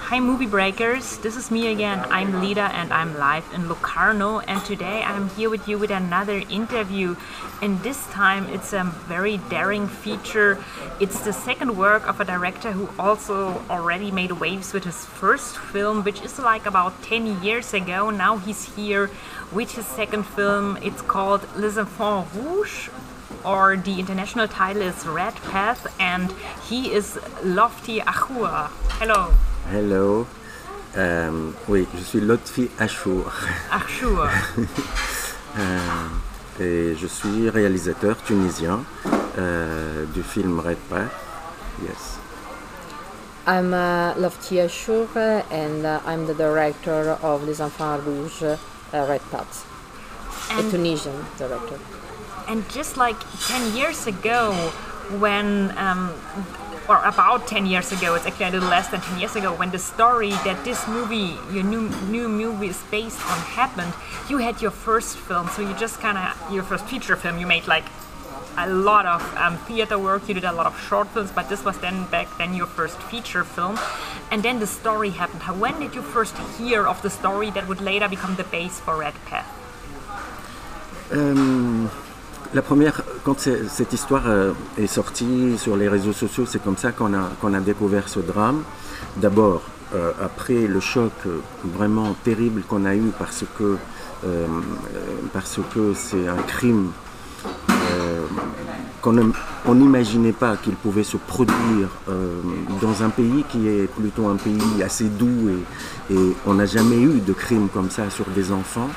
Hi Movie Breakers, this is me again. I'm Lida and I'm live in Locarno, and today I'm here with you with another interview, and this time it's a very daring feature. It's the second work of a director who also already made waves with his first film, which is like about 10 years ago. Now he's here with his second film. It's called Les Enfants Rouges, or the international title is Red Path, and he is Lotfi Achour. Hello. Hello. Oui, je suis Lotfi Achour. Achour. Et je suis réalisateur tunisien du film Red Path. Yes. I'm Lotfi Achour and I'm the director of Les Enfants Rouges, Red Path, a Tunisian director. And just like 10 years ago, when, or about 10 years ago, it's actually a little less than 10 years ago, when the story that this movie, your new movie is based on happened, you had your first film, so you just your first feature film, you made like a lot of theater work, you did a lot of short films, but this was back then your first feature film, and then the story happened. When did you first hear of the story that would later become the base for Red Path? La première, quand cette histoire est sortie sur les réseaux sociaux, c'est comme ça qu'on a découvert ce drame. D'abord, après le choc vraiment terrible qu'on a eu parce que c'est un crime qu'on n'imaginait pas qu'il pouvait se produire dans un pays qui est plutôt un pays assez doux et on n'a jamais eu de crime comme ça sur des enfants.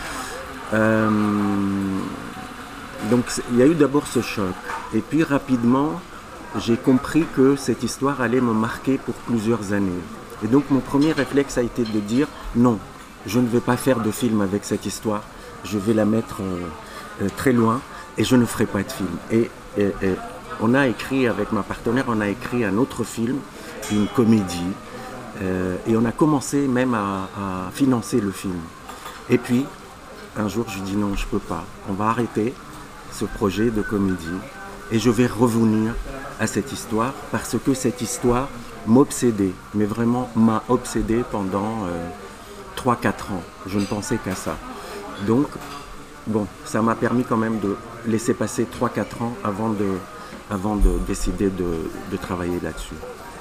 Donc il y a eu d'abord ce choc, et puis rapidement j'ai compris que cette histoire allait me marquer pour plusieurs années. Et donc mon premier réflexe a été de dire non, je ne vais pas faire de film avec cette histoire, je vais la mettre très loin et je ne ferai pas de film. Et on a écrit avec ma partenaire, on a écrit un autre film, une comédie, et on a commencé même à financer le film. Et puis un jour je dis non, je peux pas, on va arrêter ce projet de comédie et je vais revenir à cette histoire parce que cette histoire m'obsédait, mais vraiment m'a obsédé pendant 3-4 ans. Je ne pensais qu'à ça. Donc, bon, ça m'a permis quand même de laisser passer 3-4 ans avant de décider de travailler là-dessus.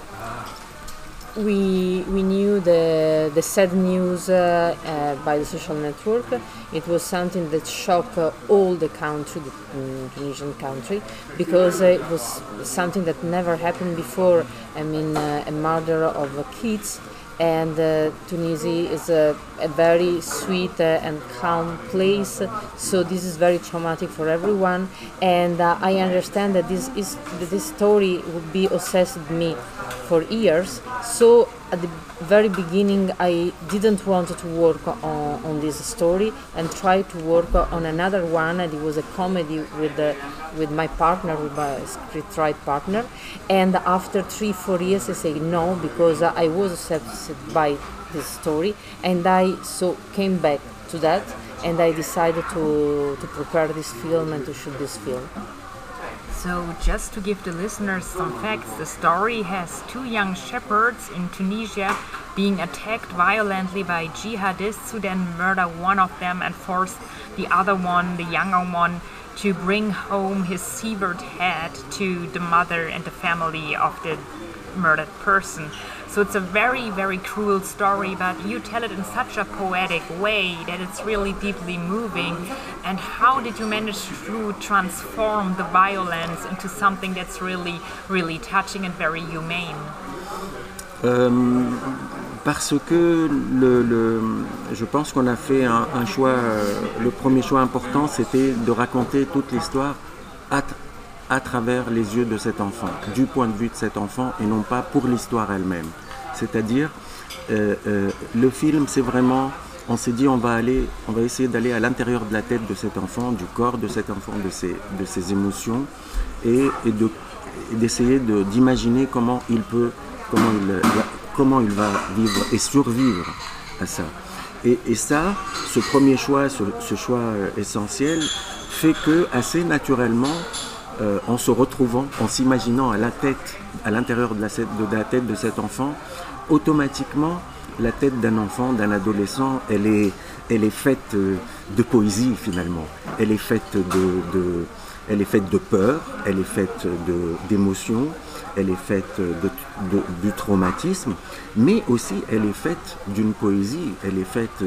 We knew the sad news by the social network. It was something that shocked all the country, the Tunisian country, because it was something that never happened before. I mean, a murder of kids. And Tunisia is a very sweet and calm place, so this is very traumatic for everyone. And I understand that this story would be obsessed with me for years. So at the very beginning, I didn't want to work on this story and try to work on another one. And it was a comedy with my partner, with my scriptwriter partner. And after 3-4 years, I said no, because I was obsessed by this story, and I came back to that, and I decided to prepare this film and to shoot this film. So just to give the listeners some facts, the story has 2 young shepherds in Tunisia being attacked violently by jihadists who then murder one of them and force the other one, the younger one, to bring home his severed head to the mother and the family of the murdered person. So it's a very, very cruel story, but you tell it in such a poetic way that it's really deeply moving. And how did you manage to transform the violence into something that's really, really touching and very humane? Parce que je pense qu'on a fait un choix, le premier choix important, c'était de raconter toute l'histoire à travers les yeux de cet enfant, du point de vue de cet enfant et non pas pour l'histoire elle-même. C'est-à-dire, le film, c'est vraiment, on s'est dit on va essayer d'aller à l'intérieur de la tête de cet enfant, du corps de cet enfant, de ses émotions, et d'essayer d'imaginer comment il va vivre et survivre à ça. Et ça, ce premier choix, ce choix essentiel, fait que assez naturellement, en se retrouvant, en s'imaginant à l'intérieur de la tête de cet enfant, automatiquement, la tête d'un enfant, d'un adolescent, elle est faite de poésie finalement. Elle est faite de peur, elle est faite d'émotion, elle est faite du traumatisme, mais aussi elle est faite d'une poésie, elle est faite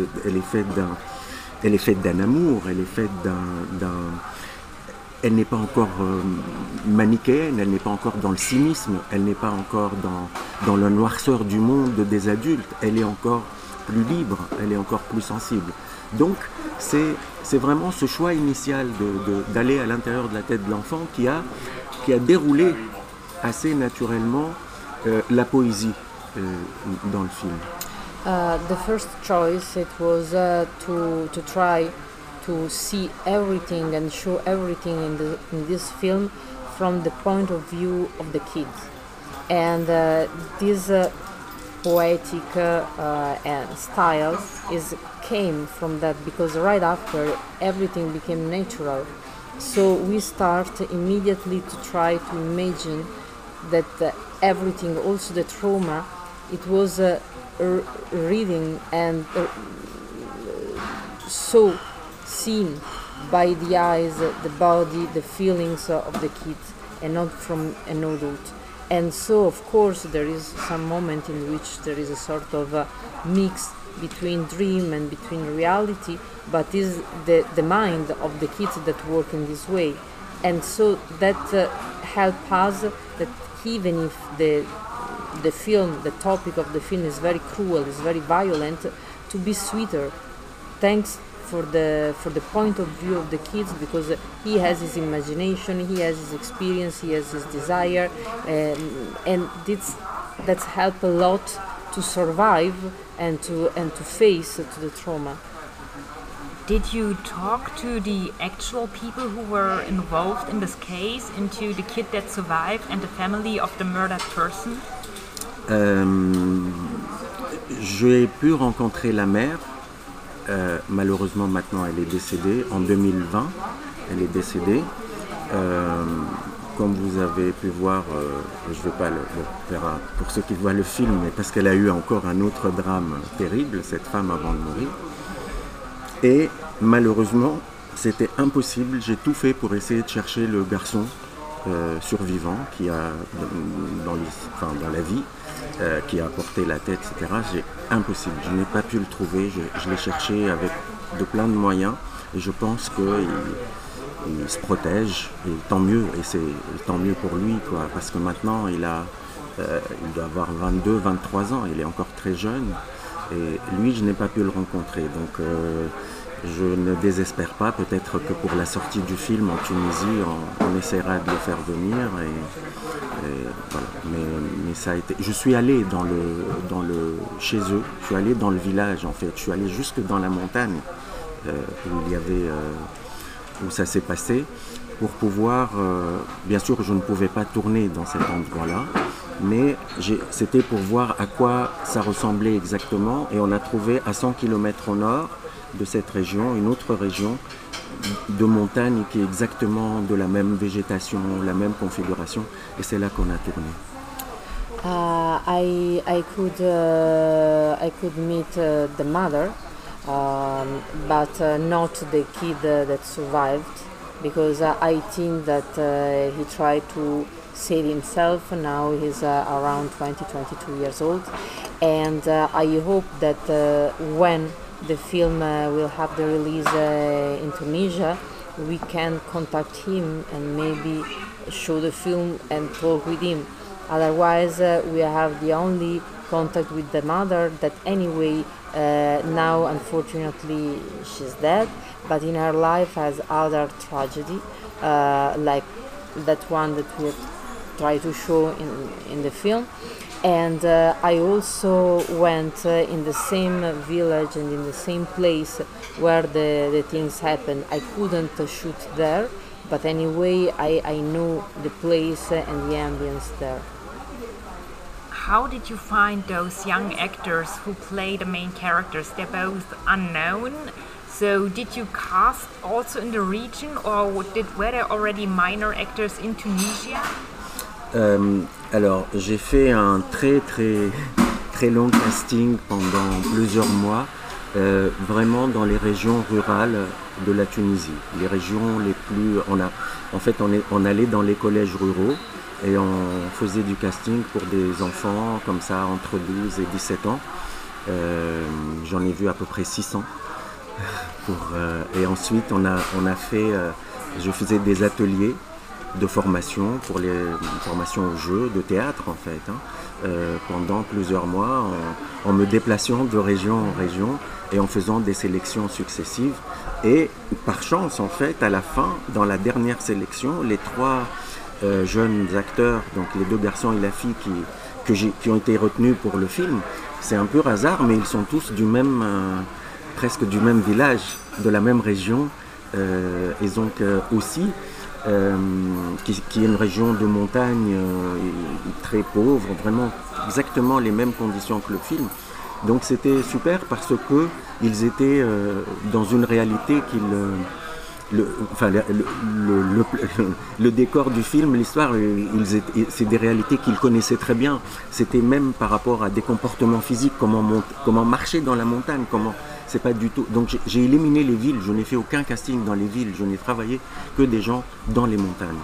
d'un amour, elle est faite elle n'est pas encore manichéenne, elle n'est pas encore dans le cynisme, elle n'est pas encore dans la noirceur du monde des adultes, elle est encore plus libre, elle est encore plus sensible. Donc c'est vraiment ce choix initial d'aller à l'intérieur de la tête de l'enfant qui a déroulé assez naturellement la poésie dans le film. The first choice it was to try to see everything and show everything in this film from the point of view of the kids, and this poetic and style came from that, because right after everything became natural, so we start immediately to try to imagine that everything, also the trauma, it was reading and so seen by the eyes, the body, the feelings of the kids, and not from an adult. And so, of course, there is some moment in which there is a sort of mix between dream and between reality, but is the mind of the kids that work in this way. And so that help us that even if the film, the topic of the film is very cruel, is very violent, to be sweeter, thanks for the point of view of the kids, because he has his imagination, he has his experience, he has his desire, and that's helped a lot to survive and to face to the trauma. Did you talk to the actual people who were involved in this case, and to the kid that survived and the family of the murdered person? J'ai pu rencontrer la mère. Malheureusement maintenant elle est décédée, en 2020 elle est décédée. Comme vous avez pu voir, je ne vais pas le faire pour ceux qui voient le film, mais parce qu'elle a eu encore un autre drame terrible, cette femme, avant de mourir. Et malheureusement c'était impossible, j'ai tout fait pour essayer de chercher le garçon survivant qui a dans la vie, qui a porté la tête, etc. Impossible, je n'ai pas pu le trouver, je l'ai cherché avec de plein de moyens, et je pense qu'il se protège, et tant mieux, et tant mieux pour lui, quoi, parce que maintenant il doit avoir 22, 23 ans, il est encore très jeune, et lui je n'ai pas pu le rencontrer, donc je ne désespère pas, peut-être que pour la sortie du film en Tunisie, on essaiera de le faire venir, et voilà. Mais ça a été. Je suis allé chez eux, je suis allé dans le village en fait, je suis allé jusque dans la montagne où ça s'est passé, pour pouvoir. Bien sûr, je ne pouvais pas tourner dans cet endroit-là, mais c'était pour voir à quoi ça ressemblait exactement, et on a trouvé à 100 km au nord de cette région, une autre région de montagne qui est exactement de la même végétation, la même configuration, et c'est là qu'on a tourné. I could meet the mother, but not the kid that survived, because I think that he tried to save himself. Now he's around 22 years old, and I hope that when the film will have the release in Tunisia, we can contact him and maybe show the film and talk with him. Otherwise, we have the only contact with the mother, that anyway now unfortunately she's dead, but in her life has other tragedy, like that one that we try to show in the film. And I also went in the same village and in the same place where the things happened. I couldn't shoot there, but anyway I know the place and the ambience there. How did you find those young actors who play the main characters? They're both unknown. So did you cast also in the region, or were there already minor actors in Tunisia? Alors, j'ai fait un très long casting pendant plusieurs mois, vraiment dans les régions rurales de la Tunisie. Les régions les plus... On allait dans les collèges ruraux et on faisait du casting pour des enfants comme ça entre 12 et 17 ans. J'en ai vu à peu près 600. Et ensuite, je faisais des ateliers de formation pour les formations au jeu, de théâtre en fait, pendant plusieurs mois, en me déplaçant de région en région et en faisant des sélections successives. Et par chance, en fait, à la fin, dans la dernière sélection, les 3 jeunes acteurs, donc les 2 garçons et la fille qui ont été retenus pour le film, c'est un pur hasard, mais ils sont tous presque du même village, de la même région, et donc aussi qui est une région de montagne très pauvre, vraiment exactement les mêmes conditions que le film. Donc c'était super parce que ils étaient dans une réalité le décor du film, l'histoire, c'est des réalités qu'ils connaissaient très bien. C'était même par rapport à des comportements physiques, comment marcher dans la montagne, c'est pas du tout. Donc j'ai éliminé les villes, je n'ai fait aucun casting dans les villes, je n'ai travaillé que des gens dans les montagnes.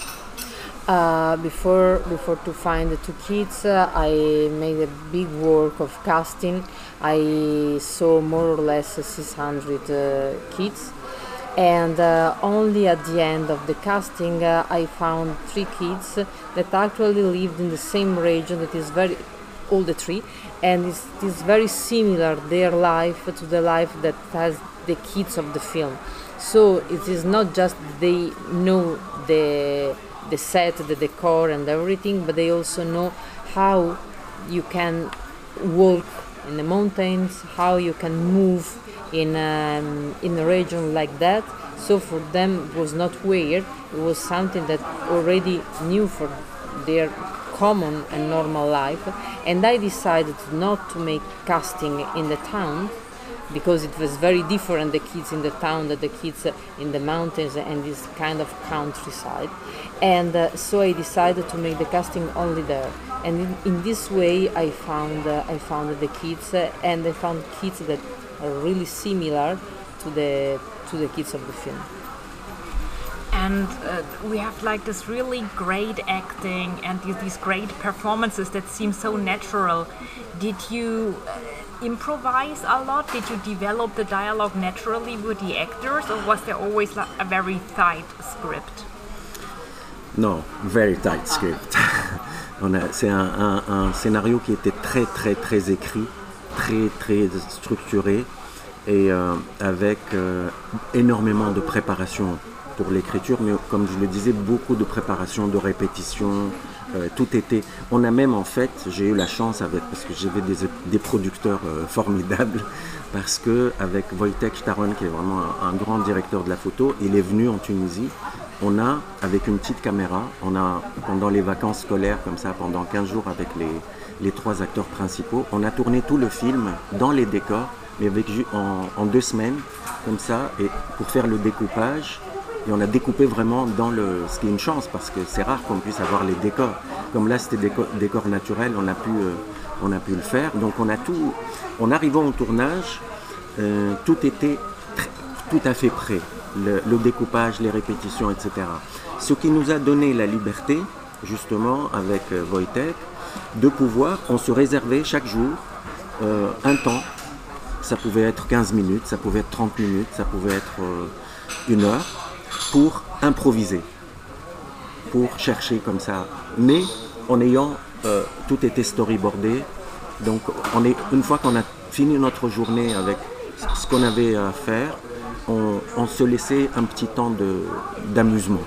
Before to find the 2 kids, I made a big work of casting. I saw more or less 600 kids, and only at the end of the casting I found 3 kids that actually lived in the same region, that is all the 3, and it is very similar their life to the life that has the kids of the film. So it is not just they know the set, the decor and everything, but they also know how you can walk in the mountains, how you can move in a region like that. So for them it was not weird, it was something that already knew for their common and normal life. And I decided not to make casting in the town, because it was very different, the kids in the town than the kids in the mountains and this kind of countryside. And so I decided to make the casting only there. And in this way I found the kids, and I found kids that are really similar to the kids of the film. And we have like this really great acting and these great performances that seem so natural. Did you improvise a lot? Did you develop the dialogue naturally with the actors, or was there always a very tight script? Non, very tight script. C'est un scénario qui était très écrit, très structuré, et avec énormément de préparation pour l'écriture, mais comme je le disais, beaucoup de préparation, de répétition, tout était... On a même en fait, j'ai eu la chance parce que j'avais des producteurs formidables, parce que avec Wojtek Staron, qui est vraiment un grand directeur de la photo, il est venu en Tunisie. On a, avec une petite caméra, pendant les vacances scolaires, comme ça, pendant 15 jours avec les 3 acteurs principaux, on a tourné tout le film dans les décors, mais en 2 semaines, comme ça, et pour faire le découpage. Et on a découpé vraiment ce qui est une chance, parce que c'est rare qu'on puisse avoir les décors. Comme là, c'était décors naturels, on a pu le faire. Donc en arrivant au tournage, tout était tout à fait prêt. Le découpage, les répétitions, etc. Ce qui nous a donné la liberté, justement, avec Wojtek, de pouvoir, on se réservait chaque jour un temps. Ça pouvait être 15 minutes, ça pouvait être 30 minutes, ça pouvait être 1 heure, pour improviser, pour chercher comme ça, mais en ayant tout été storyboardé. Donc une fois qu'on a fini notre journée avec ce qu'on avait à faire, on se laissait un petit temps d'amusement.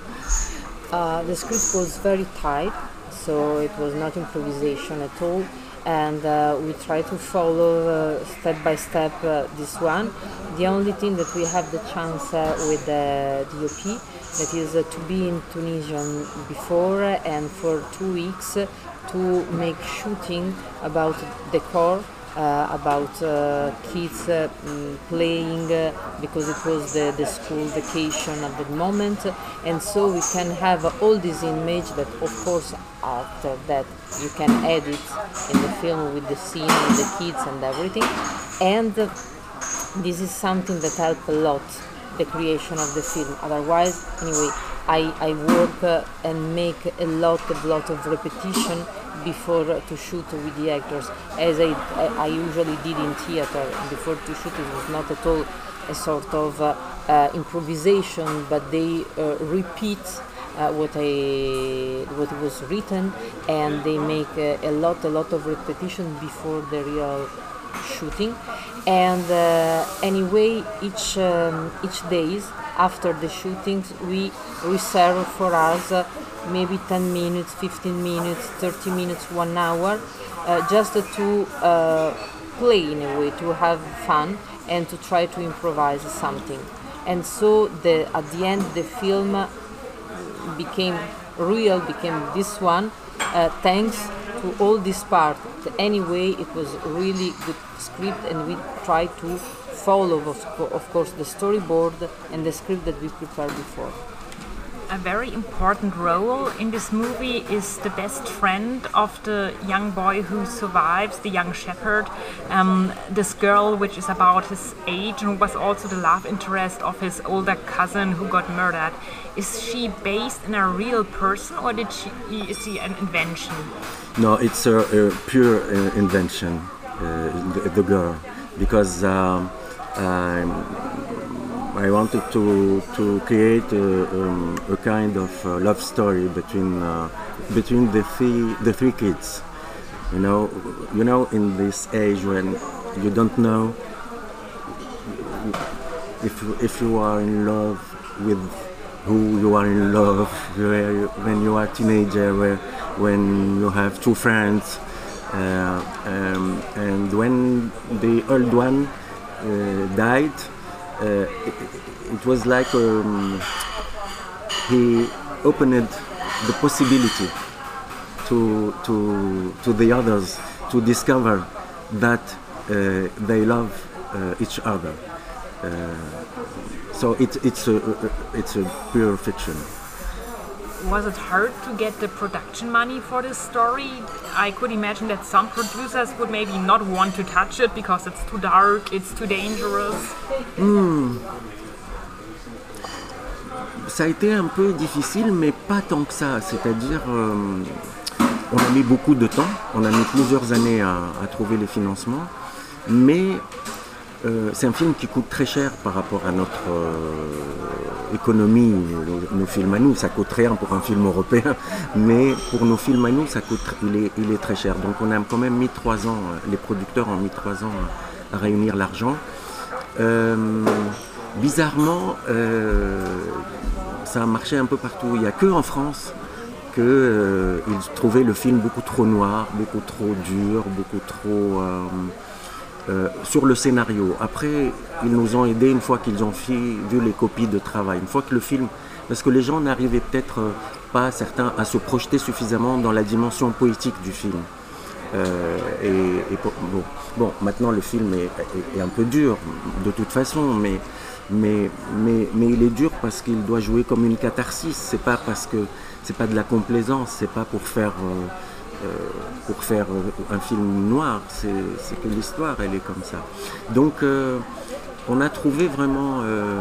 The script was very tight, so it was not improvisation at all. And we try to follow step by step this one. The only thing that we have the chance with the DOP, that is to be in Tunisia before and for 2 weeks to make shooting about decor about kids playing because it was the school vacation at the moment, and so we can have all this image that of course after that you can edit in the film with the scene with the kids and everything, and this is something that helped a lot the creation of the film. Otherwise, anyway, I work and make a lot of repetition before to shoot with the actors, as I usually did in theater. Before to shoot, it was not at all a sort of improvisation, but they repeat what was written, and they make a lot of repetition before the real shooting. And anyway, each days after the shootings we reserve for us maybe 10 minutes, 15 minutes, 30 minutes, 1 hour, just to play in a way, to have fun and to try to improvise something. And so at the end the film became real, became this one, thanks to all this part. Anyway, it was really good script, and we tried to follow, of course, the storyboard and the script that we prepared before. A very important role in this movie is the best friend of the young boy who survives, the young shepherd. This girl, which is about his age and was also the love interest of his older cousin who got murdered. Is she based in a real person, or is she an invention? No, it's a pure invention, the girl, because I wanted to create a kind of love story between the three kids. You know, in this age when you don't know if you are in love with who you are in love, when you are a teenager, when you have two friends, and when the old one died. It was like he opened the possibility to the others to discover that they love each other. So it's a pure fiction. Was it hard to get the production money for this story? I could imagine that some producers would maybe not want to touch it because it's too dark, it's too dangerous. Ça a été un peu difficile, mais pas tant que ça. C'est-à-dire, on a mis beaucoup de temps, on a mis plusieurs années à trouver les financements, mais c'est un film qui coûte très cher par rapport à notre économie. Nos films à nous, ça coûte rien pour un film européen, mais pour nos films à nous, il est très cher. Donc on a quand même mis 3 ans, les producteurs ont mis 3 ans à réunir l'argent. Bizarrement, ça a marché un peu partout. Il n'y a que en France qu'ils trouvaient le film beaucoup trop noir, beaucoup trop dur, beaucoup trop... sur le scénario. Après, ils nous ont aidés une fois qu'ils ont vu les copies de travail. Une fois que le film... Parce que les gens n'arrivaient peut-être pas, certains, à se projeter suffisamment dans la dimension poétique du film. Bon, maintenant le film est un peu dur, de toute façon, mais il est dur parce qu'il doit jouer comme une catharsis. C'est pas parce que c'est pas de la complaisance, c'est pas pour faire un film noir, c'est que l'histoire elle est comme ça. Donc on a trouvé vraiment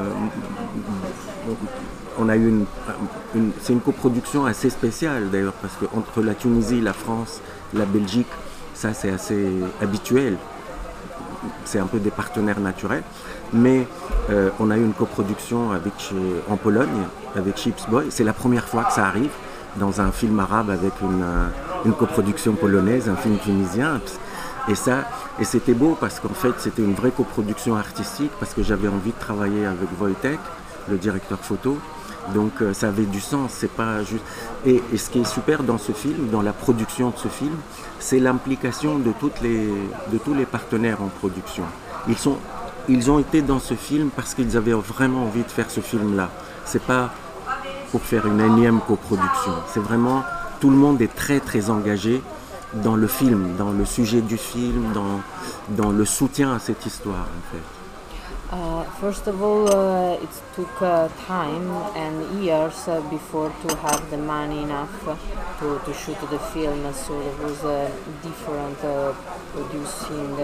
on a eu c'est une coproduction assez spéciale d'ailleurs, parce que entre la Tunisie, la France, la Belgique, ça c'est assez habituel, c'est un peu des partenaires naturels, mais on a eu une coproduction en Pologne avec Chips Boy. C'est la première fois que ça arrive dans un film arabe avec une coproduction polonaise, un film tunisien. Et c'était beau parce qu'en fait c'était une vraie coproduction artistique, parce que j'avais envie de travailler avec Wojtek, le directeur photo. Donc ça avait du sens, c'est pas juste... Et ce qui est super dans ce film, dans la production de ce film, c'est l'implication de tous les partenaires en production. Ils ont été dans ce film parce qu'ils avaient vraiment envie de faire ce film-là. C'est pas pour faire une énième coproduction. C'est vraiment... Tout le monde est très très engagé dans le film, dans le sujet du film, dans le soutien à cette histoire en fait. First of all, it took time and years before to have the money enough to shoot the film. So there was different producing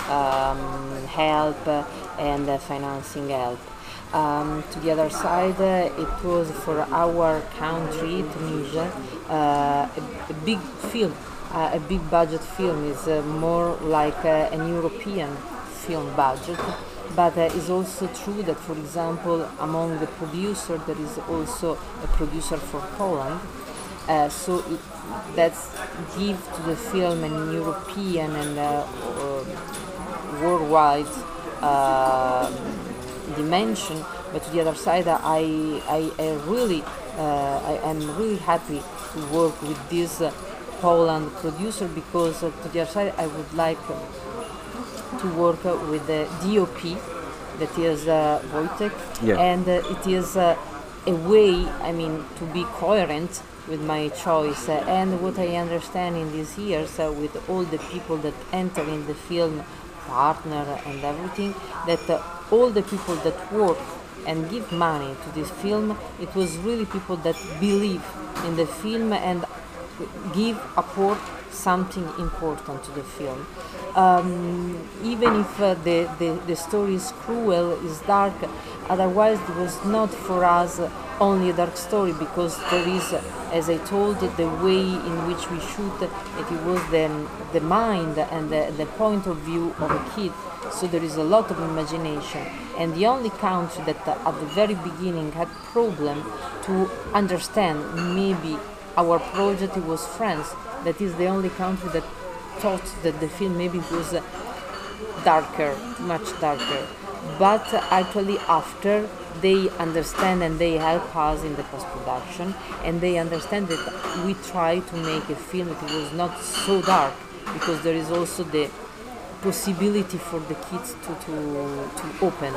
help and financing help. To the other side, it was for our country, Tunisia, a big film. A big budget film is more like an European film budget. But it's also true that, for example, among the producers, there is also a producer for Poland. So that's give to the film an European and worldwide dimension. But to the other side, I am really happy to work with this Poland producer because to the other side, I would like to work with the DOP, that is Wojtek, and it is a way, I mean, to be coherent with my choice. And what I understand in these years with all the people that enter in the film, partner and everything, that all the people that work and give money to this film, it was really people that believe in the film and give apport something important to the film. Even if the story is cruel, is dark, otherwise it was not for us only a dark story, because there is, as I told, the way in which we shoot, it was the mind and the point of view of a kid. So there is a lot of imagination. And the only country that at the very beginning had problem to understand maybe our project was France. That is the only country that thought that the film maybe was darker, much darker. But actually after they understand and they help us in the post-production, and they understand that we try to make a film that was not so dark, because there is also the possibility for the kids to open.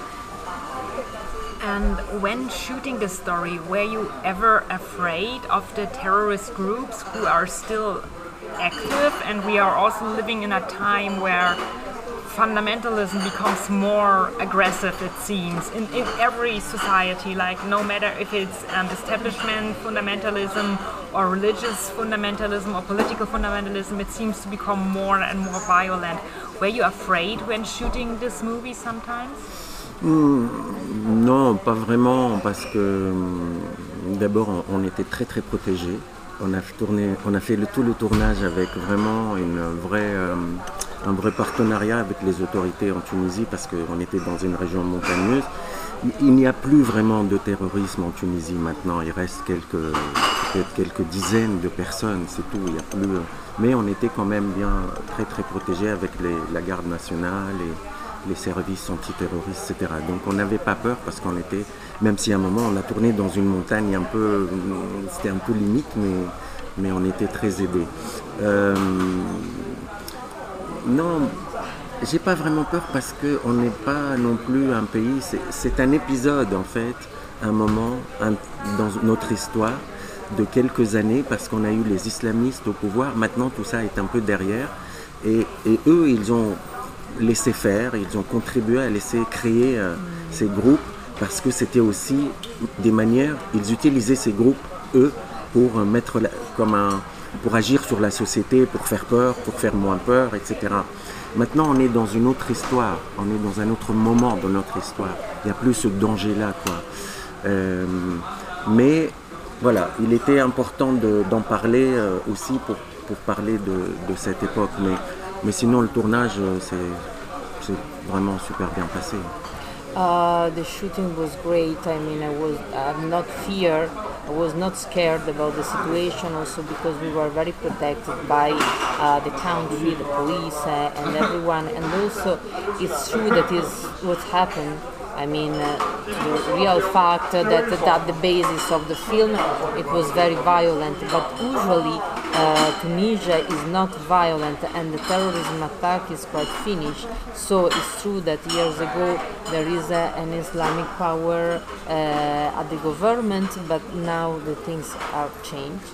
And when shooting the story, were you ever afraid of the terrorist groups who are still active? And we are also living in a time where fundamentalism becomes more aggressive, it seems, in every society, like no matter if it's establishment fundamentalism or religious fundamentalism or political fundamentalism, it seems to become more and more violent. Were you afraid when shooting this movie sometimes? Non, pas vraiment, parce que d'abord on était très très protégés. On a fait tout le tournage avec vraiment un vrai partenariat avec les autorités en Tunisie, parce qu'on était dans une région montagneuse. Il n'y a plus vraiment de terrorisme en Tunisie maintenant. Il reste peut-être quelques dizaines de personnes, c'est tout. Il y a plus, mais on était quand même bien très très protégés avec la garde nationale et les services antiterroristes, etc. Donc on n'avait pas peur, parce qu'on était, même si à un moment on a tourné dans une montagne un peu, c'était un peu limite, mais on était très aidés. Non, j'ai pas vraiment peur, parce qu'on n'est pas non plus un pays, c'est un épisode en fait, un moment dans notre histoire de quelques années, parce qu'on a eu les islamistes au pouvoir. Maintenant tout ça est un peu derrière, et eux ils ont laissé faire, ils ont contribué à laisser créer ces groupes, parce que c'était aussi des manières, ils utilisaient ces groupes, eux, pour pour agir sur la société, pour faire peur, pour faire moins peur, etc. Maintenant on est dans une autre histoire, on est dans un autre moment de notre histoire, il n'y a plus ce danger-là, quoi. Mais voilà, il était important d'en parler aussi pour parler de cette époque. Mais sinon, le tournage, c'est vraiment super bien passé. The shooting was great. I mean, I'm not feared. I was not scared about the situation, also because we were very protected by the country, the police, and everyone. And also, it's true that is what happened. I mean, the real fact that at the basis of the film, it was very violent. But usually, Tunisia is not violent, and the terrorism attack is quite finished. So it's true that years ago there is an Islamic power at the government, but now the things are changed.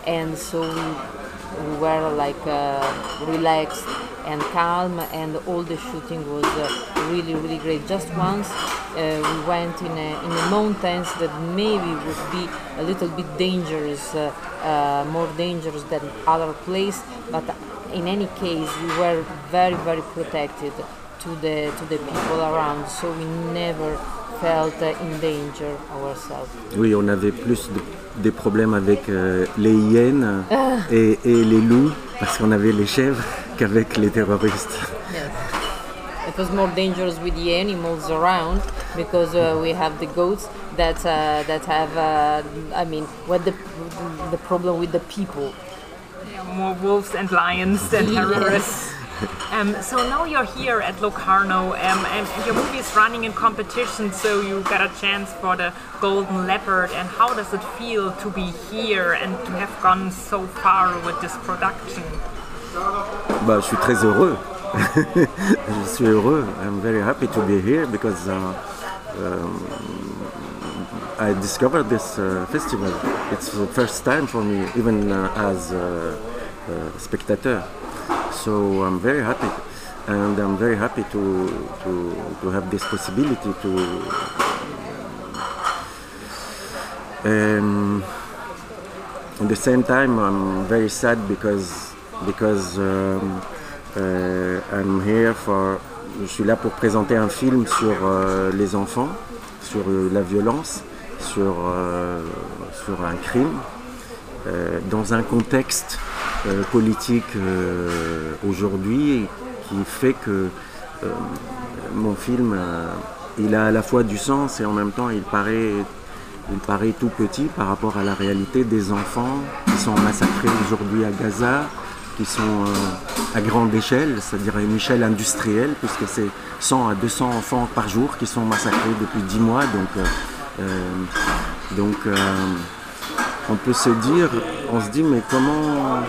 and so we were like relaxed and calm, and all the shooting was really, really great. Just once we went in the mountains that maybe would be a little bit dangerous, more dangerous than other place, but in any case we were very, very protected to the people around, so we never felt in danger ourselves. Oui, on avait plus des problèmes avec les hyènes et les loups, parce qu'on avait les chèvres, qu'avec les terroristes. Yes. It was more dangerous with the animals around, because we have the goats that have, what the problem with the people. Yeah, more wolves and lions than terrorists. So now you're here at Locarno, and your movie is running in competition, so you got a chance for the Golden Leopard. And how does it feel to be here and to have gone so far with this production? Je suis très heureux. Je suis heureux. I'm very happy to be here because I discovered this festival. It's the first time for me, even as a spectateur. So I'm very happy, and I'm very happy to have this possibility to. At the same time, I'm very sad because I'm here for. Je suis là pour présenter un film sur les enfants, sur la violence, sur un crime, dans un contexte politique aujourd'hui qui fait que mon film il a à la fois du sens et en même temps il paraît tout petit par rapport à la réalité des enfants qui sont massacrés aujourd'hui à Gaza, qui sont à grande échelle, c'est-à-dire à une échelle industrielle, puisque c'est 100 à 200 enfants par jour qui sont massacrés depuis 10 mois. Donc on peut se dit mais comment...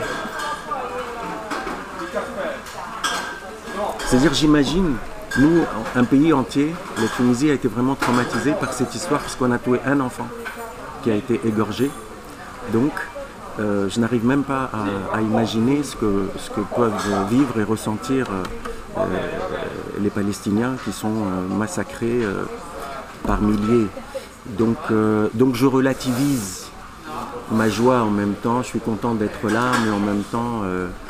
C'est-à-dire j'imagine, nous, un pays entier, la Tunisie a été vraiment traumatisée par cette histoire puisqu'on a tué un enfant qui a été égorgé. Donc je n'arrive même pas à imaginer ce que peuvent vivre et ressentir les Palestiniens qui sont massacrés par milliers. Donc je relativise ma joie en même temps, je suis content d'être là, mais en même temps,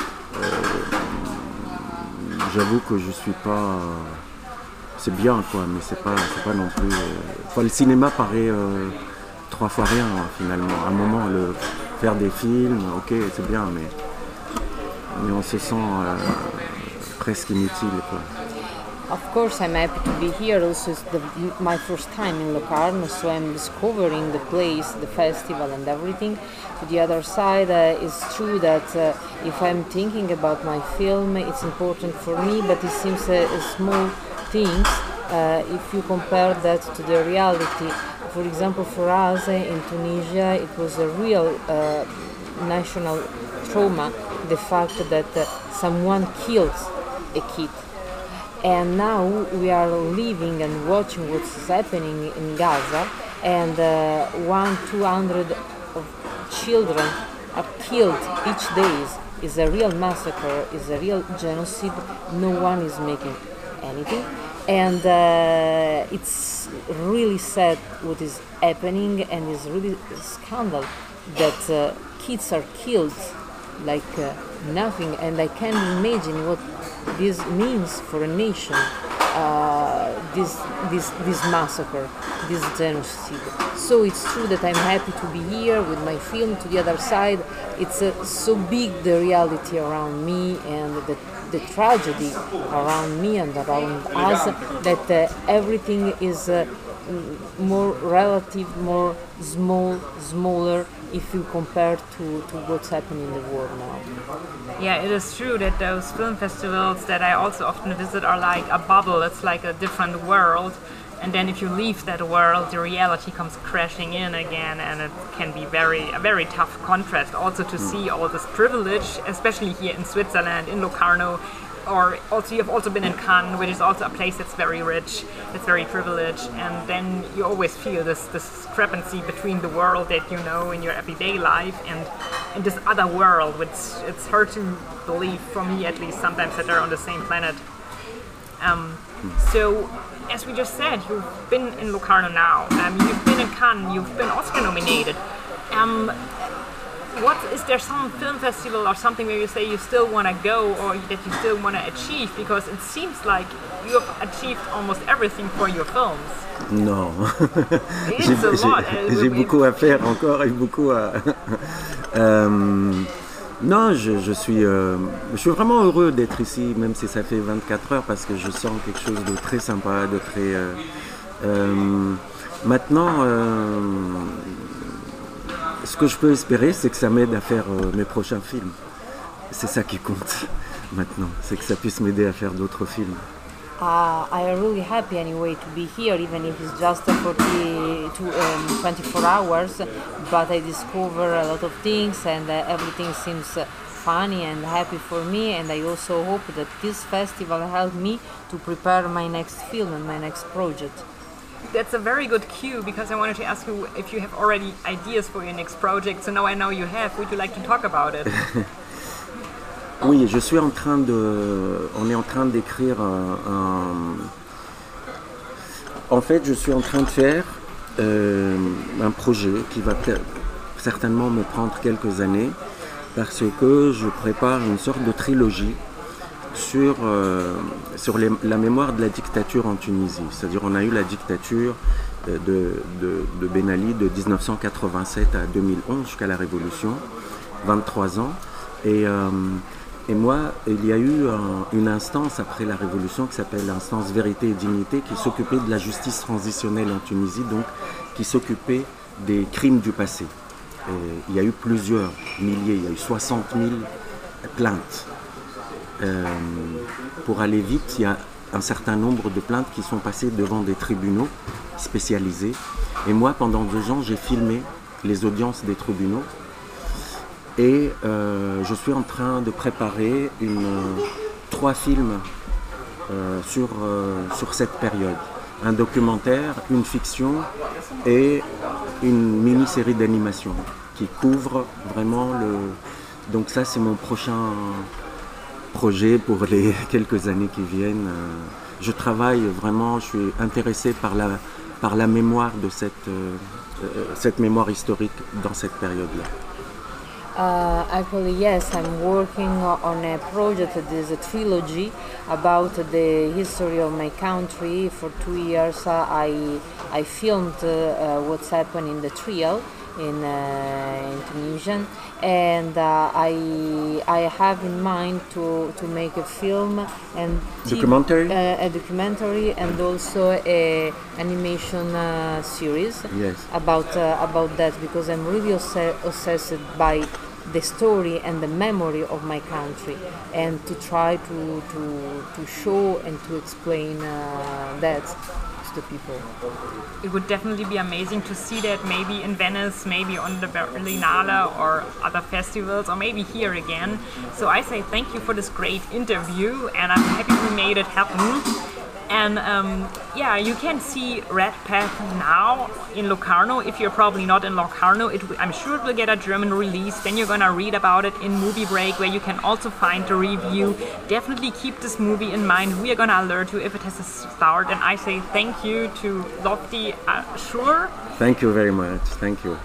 j'avoue que je suis pas... c'est bien quoi, mais c'est pas non plus... Enfin, le cinéma paraît 3 fois rien finalement. À un moment, faire des films, ok, c'est bien, mais on se sent presque inutile quoi. Of course, I'm happy to be here. Also, it's my first time in Locarno, so I'm discovering the place, the festival, and everything. To the other side, it's true that if I'm thinking about my film, it's important for me, but it seems small things if you compare that to the reality. For example, for us in Tunisia, it was a real national trauma, the fact that someone killed a kid. And now we are living and watching what's happening in Gaza, and 200 of children are killed each day. It's a real massacre, it's a real genocide. No one is making anything, and it's really sad what is happening, and it's really a scandal that kids are killed like nothing, and I can't imagine what this means for a nation, this massacre, this genocide. So it's true that I'm happy to be here with my film. To the other side, it's so big, the reality around me and the tragedy around me and around us, that everything is more relative, more smaller if you compare to what's happening in the world now. Yeah, it is true that those film festivals that I also often visit are like a bubble. It's like a different world. And then if you leave that world, the reality comes crashing in again, and it can be a very tough contrast also to see all this privilege, especially here in Switzerland, in Locarno, or also you've also been in Cannes, which is also a place that's very rich, that's very privileged, and then you always feel this discrepancy between the world that you know in your everyday life and this other world, which it's hard to believe, for me at least, sometimes that they're on the same planet. So, as we just said, you've been in Locarno now, you've been in Cannes, you've been Oscar nominated. Is there some film festival or something where you say you still want to go or that you still want to achieve? Because it seems like you have achieved almost everything for your films. Non. It's a lot. J'ai beaucoup à faire encore et beaucoup à... Non, je suis vraiment heureux d'être ici, même si ça fait 24 heures, parce que je sens quelque chose de très sympa, de très... Maintenant, ce que je peux espérer, c'est que ça m'aide à faire mes prochains films. C'est ça qui compte maintenant, c'est que ça puisse m'aider à faire d'autres films. I am really happy anyway to be here, even if it's just 24 hours, but I discover a lot of things and everything seems funny and happy for me, and I also hope that this festival helped me to prepare my next film and my next project. That's a very good cue, because I wanted to ask you if you have already ideas for your next project, so now I know you have. Would you like to talk about it? Oui, on est en train d'écrire En fait, je suis en train de faire un projet qui va certainement me prendre quelques années, parce que je prépare une sorte de trilogie sur la mémoire de la dictature en Tunisie. C'est-à-dire, on a eu la dictature de Ben Ali de 1987 à 2011 jusqu'à la Révolution, 23 ans. Et moi, il y a eu une instance après la Révolution qui s'appelle l'instance Vérité et Dignité, qui s'occupait de la justice transitionnelle en Tunisie, donc qui s'occupait des crimes du passé. Et il y a eu plusieurs milliers, il y a eu 60 000 plaintes. Pour aller vite, il y a un certain nombre de plaintes qui sont passées devant des tribunaux spécialisés. Et moi, pendant 2 ans, j'ai filmé les audiences des tribunaux. Et je suis en train de préparer 3 films sur cette période. Un documentaire, une fiction et une mini-série d'animation qui couvre vraiment Donc ça, c'est mon prochain projet pour les quelques années qui viennent. Je travaille vraiment, je suis intéressé par la mémoire de cette mémoire historique dans cette période-là. Actually, yes, I'm working on a project that is a trilogy about the history of my country. For 2 years, I filmed what's happened in the trial in Tunisia, and I have in mind to make a film and a documentary and also a animation series. Yes. About that, because I'm really obsessed by the story and the memory of my country, and to try to show and to explain that to the people. It would definitely be amazing to see that maybe in Venice, maybe on the Berlinale or other festivals, or maybe here again. So I say thank you for this great interview, and I'm happy we made it happen. And yeah, you can see Red Path now in Locarno. If you're probably not in Locarno, I'm sure it will get a German release. Then you're gonna read about it in Movie Break, where you can also find the review. Definitely keep this movie in mind. We are gonna alert you if it has a start. And I say thank you to Lofty Schur. Thank you very much. Thank you.